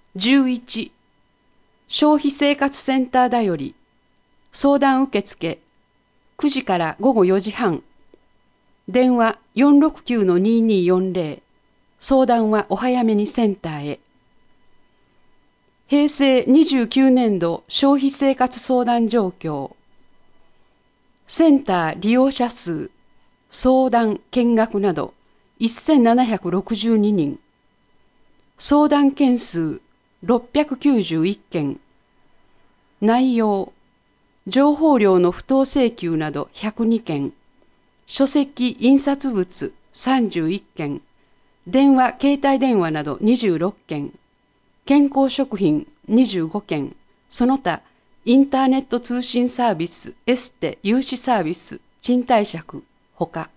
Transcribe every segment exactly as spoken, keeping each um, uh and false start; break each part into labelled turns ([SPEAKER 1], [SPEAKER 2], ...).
[SPEAKER 1] じゅういち、消費生活センターだより、相談受付、くじからごごよじはん、電話 よんろくきゅうのにーにーよんぜろ、相談はお早めにセンターへ。へいせいにじゅうきゅうねんど消費生活相談状況。センター利用者数、相談、見学などせんななひゃくろくじゅうににん。相談件数ろっぴゃくきゅうじゅういっけん。内容、情報料の不当請求などひゃくにけん。書籍、印刷物さんじゅういっけん。電話、携帯電話などにじゅうろっけん。健康食品にじゅうごけん。その他、インターネット通信サービス、エステ、融資サービス、賃貸借、ほか。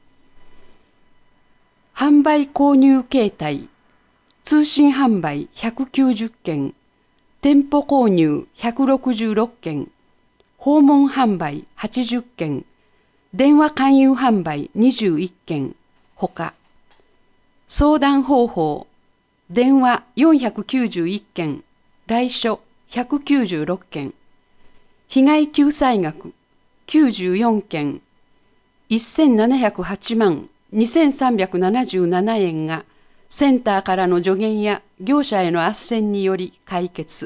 [SPEAKER 1] 販売購入形態、通信販売ひゃくきゅうじゅっけん、店舗購入ひゃくろくじゅうろっけん、訪問販売はちじゅっけん、電話勧誘販売にじゅういっけん、ほか。相談方法、電話よんひゃくきゅうじゅういっけん、来書ひゃくきゅうじゅうろっけん、被害救済額きゅうじゅうよんけん、せんななひゃくはちまんにせんさんびゃくななじゅうななえんがセンターからの助言や業者への斡旋により解決。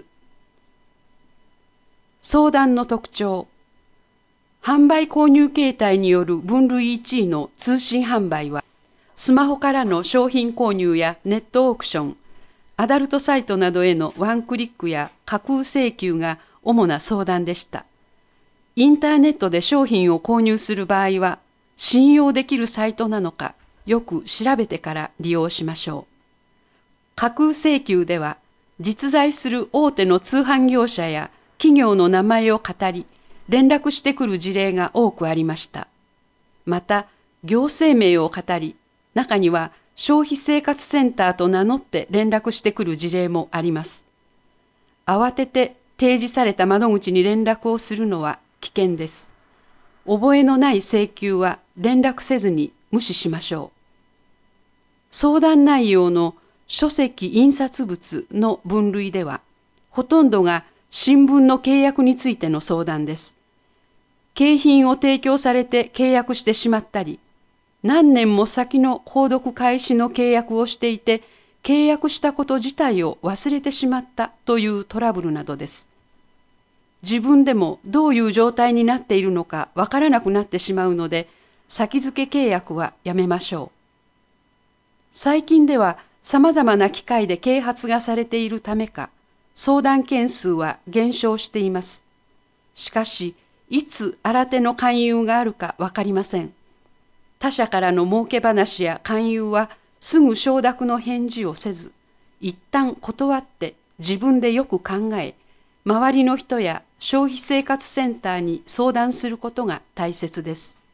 [SPEAKER 1] 相談の特徴、販売購入形態による分類いちいの通信販売は、スマホからの商品購入やネットオークション、アダルトサイトなどへのワンクリックや架空請求が主な相談でした。インターネットで商品を購入する場合は、信用できるサイトなのか、よく調べてから利用しましょう。架空請求では、実在する大手の通販業者や企業の名前を語り、連絡してくる事例が多くありました。また、行政名を語り、中には消費生活センターと名乗って連絡してくる事例もあります。慌てて提示された窓口に連絡をするのは危険です。覚えのない請求は連絡せずに無視しましょう。相談内容の書籍印刷物の分類では、ほとんどが新聞の契約についての相談です。景品を提供されて契約してしまったり、何年も先の購読開始の契約をしていて、契約したこと自体を忘れてしまったというトラブルなどです。自分でもどういう状態になっているのかわからなくなってしまうので、先付け契約はやめましょう。最近では様々な機会で啓発がされているためか、相談件数は減少しています。しかし、いつ新手の勧誘があるかわかりません。他者からの儲け話や勧誘はすぐ承諾の返事をせず、一旦断って自分でよく考え、周りの人や消費生活センターに相談することが大切です。